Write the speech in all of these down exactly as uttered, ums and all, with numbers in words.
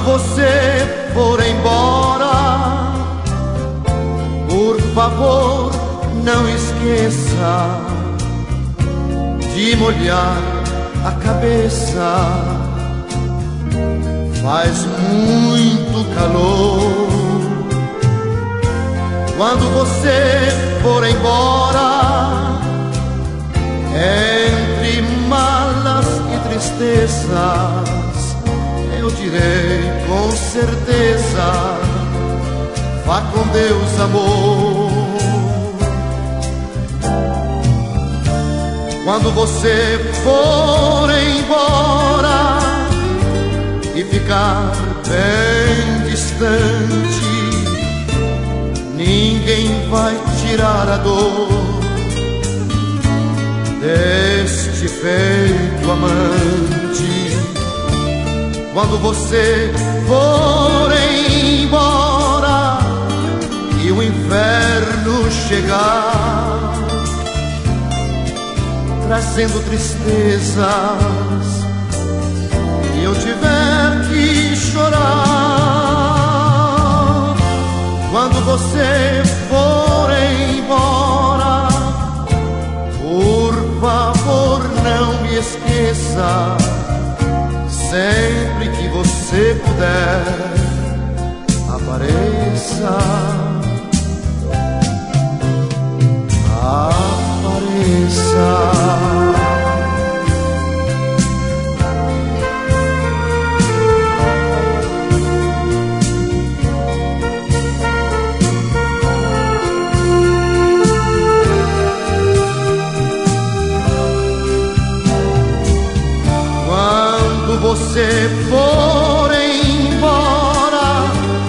você for embora, por favor, não esqueça de molhar a cabeça. Faz muito calor. Quando você for embora, entre malas e tristezas, eu direi com certeza: vá com Deus, amor. Quando você for embora e ficar bem distante, ninguém vai tirar a dor deste feito amante. Quando você for embora e o inverno chegar, trazendo tristezas, e eu tiver que chorar, quando você for embora, por favor, não me esqueça. Sempre que você puder, apareça, apareça. Você for embora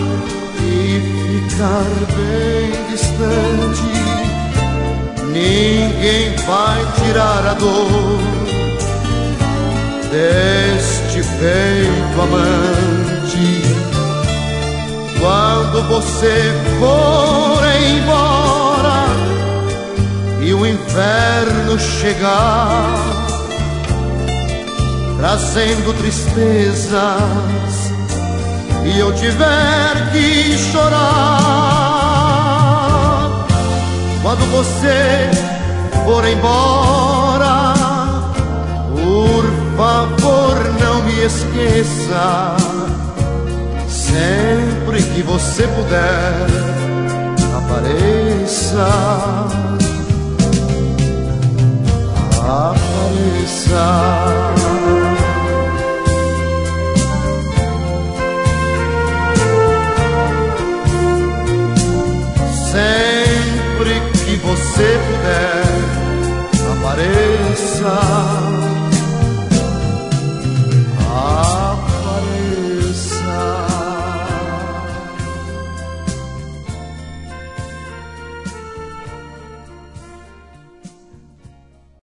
e ficar bem distante, ninguém vai tirar a dor deste feito amante. Quando você for embora e o inverno chegar, trazendo tristezas, e eu tiver que chorar, quando você for embora, por favor, não me esqueça. Sempre que você puder, apareça, apareça.